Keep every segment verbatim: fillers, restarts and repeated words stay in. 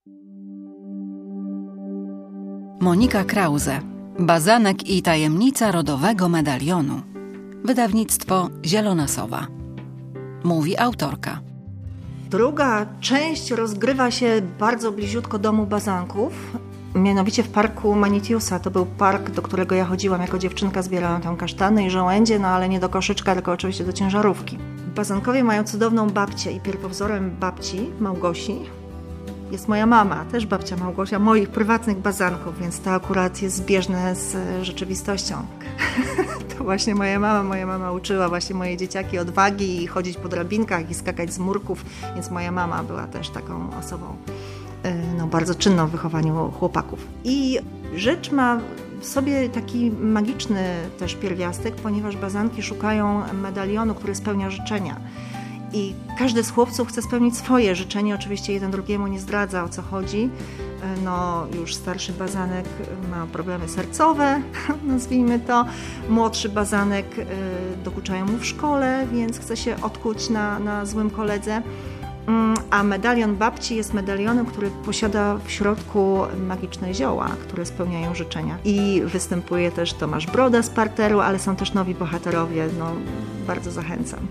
Monika Krause. Bazanek i tajemnica rodowego medalionu. Wydawnictwo Zielona Sowa. Mówi autorka. Druga część rozgrywa się bardzo bliziutko domu Bazanków, mianowicie w parku Manitiusa. To był park, do którego ja chodziłam jako dziewczynka, zbierałam tam kasztany i żołędzie, no ale nie do koszyczka, tylko oczywiście do ciężarówki. Bazankowie mają cudowną babcię i pierwowzorem babci, Małgosi, jest moja mama, też babcia Małgosia, moich prywatnych bazanków, więc to akurat jest zbieżne z rzeczywistością. To właśnie moja mama, moja mama uczyła właśnie moje dzieciaki odwagi i chodzić po drabinkach i skakać z murków, więc moja mama była też taką osobą no, bardzo czynną w wychowaniu chłopaków. I rzecz ma w sobie taki magiczny też pierwiastek, ponieważ bazanki szukają medalionu, który spełnia życzenia. I każdy z chłopców chce spełnić swoje życzenie, oczywiście jeden drugiemu nie zdradza, o co chodzi. No, już starszy bazanek ma problemy sercowe, nazwijmy to. Młodszy bazanek dokuczają mu w szkole, więc chce się odkuć na, na złym koledze. A medalion babci jest medalionem, który posiada w środku magiczne zioła, które spełniają życzenia. I występuje też Tomasz Broda z parteru, ale są też nowi bohaterowie. No, bardzo zachęcam.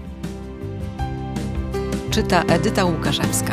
Czyta Edyta Łukaszewska.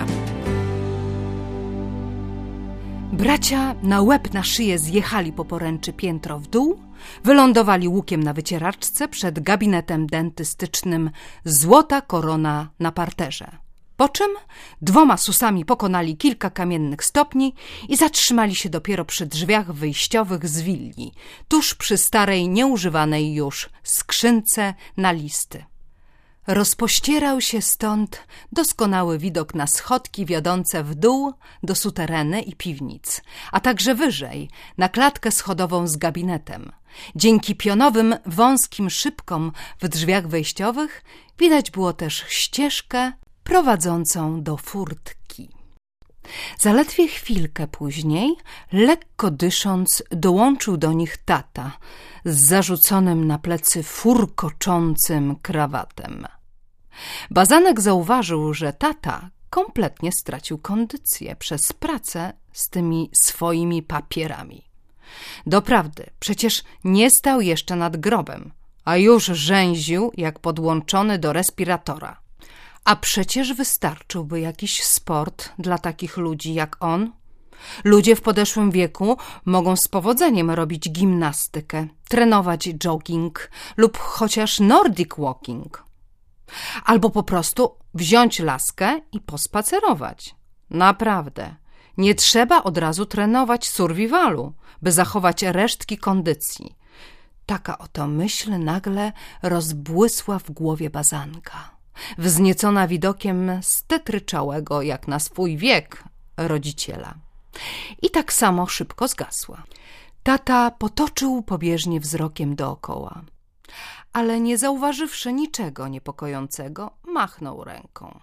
Bracia na łeb na szyję zjechali po poręczy piętro w dół, wylądowali łukiem na wycieraczce przed gabinetem dentystycznym Złota Korona na parterze. Po czym dwoma susami pokonali kilka kamiennych stopni i zatrzymali się dopiero przy drzwiach wyjściowych z willi, tuż przy starej, nieużywanej już skrzynce na listy. Rozpościerał się stąd doskonały widok na schodki wiodące w dół do sutereny i piwnic, a także wyżej na klatkę schodową z gabinetem. Dzięki pionowym, wąskim szybkom w drzwiach wejściowych widać było też ścieżkę prowadzącą do furtki. Zaledwie chwilkę później, lekko dysząc, dołączył do nich tata z zarzuconym na plecy furkoczącym krawatem. Bazanek zauważył, że tata kompletnie stracił kondycję przez pracę z tymi swoimi papierami. Doprawdy, przecież nie stał jeszcze nad grobem, a już rzęził jak podłączony do respiratora. A przecież wystarczyłby jakiś sport dla takich ludzi jak on. Ludzie w podeszłym wieku mogą z powodzeniem robić gimnastykę, trenować jogging lub chociaż nordic walking. Albo po prostu wziąć laskę i pospacerować. Naprawdę, nie trzeba od razu trenować survivalu, by zachować resztki kondycji. Taka oto myśl nagle rozbłysła w głowie Bazanka, wzniecona widokiem stetryczałego jak na swój wiek rodziciela. I tak samo szybko zgasła. Tata potoczył pobieżnie wzrokiem dookoła, ale nie zauważywszy niczego niepokojącego, machnął ręką.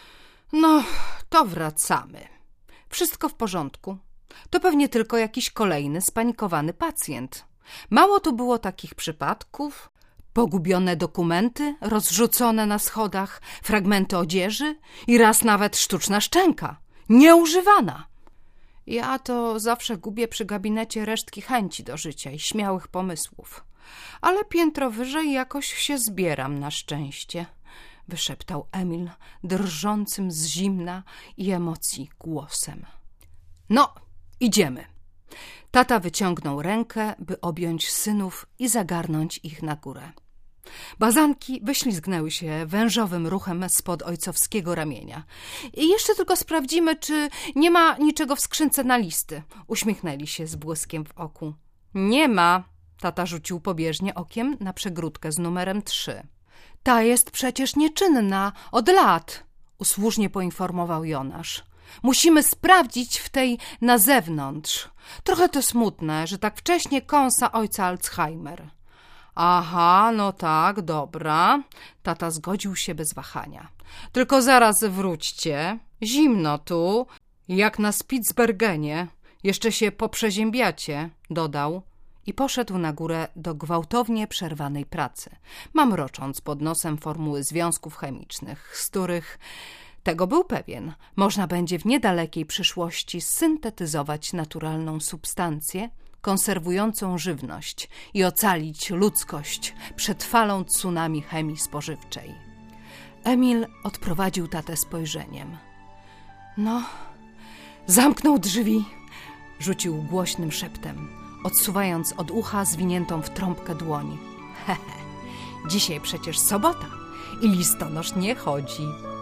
No, to wracamy. Wszystko w porządku. To pewnie tylko jakiś kolejny spanikowany pacjent. Mało tu było takich przypadków. Pogubione dokumenty, rozrzucone na schodach, fragmenty odzieży i raz nawet sztuczna szczęka, nieużywana. Ja to zawsze gubię przy gabinecie resztki chęci do życia i śmiałych pomysłów. Ale piętro wyżej jakoś się zbieram na szczęście, wyszeptał Emil drżącym z zimna i emocji głosem. No, idziemy. Tata wyciągnął rękę, by objąć synów i zagarnąć ich na górę. Bazanki wyślizgnęły się wężowym ruchem spod ojcowskiego ramienia. I jeszcze tylko sprawdzimy, czy nie ma niczego w skrzynce na listy. Uśmiechnęli się z błyskiem w oku. Nie ma. Tata rzucił pobieżnie okiem na przegródkę z numerem trzy. Ta jest przecież nieczynna od lat, usłużnie poinformował Jonasz. Musimy sprawdzić w tej na zewnątrz. Trochę to smutne, że tak wcześnie kąsa ojca Alzheimer. Aha, no tak, dobra. Tata zgodził się bez wahania. Tylko zaraz wróćcie. Zimno tu, jak na Spitsbergenie. Jeszcze się poprzeziębiacie, dodał. I poszedł na górę do gwałtownie przerwanej pracy, mamrocząc pod nosem formuły związków chemicznych, z których Tego był pewien. Można będzie w niedalekiej przyszłości syntetyzować naturalną substancję konserwującą żywność i ocalić ludzkość przed falą tsunami chemii spożywczej. Emil odprowadził tatę spojrzeniem. No, zamknął drzwi, rzucił głośnym szeptem, odsuwając od ucha zwiniętą w trąbkę dłoń. Hehe, dzisiaj przecież sobota i listonosz nie chodzi.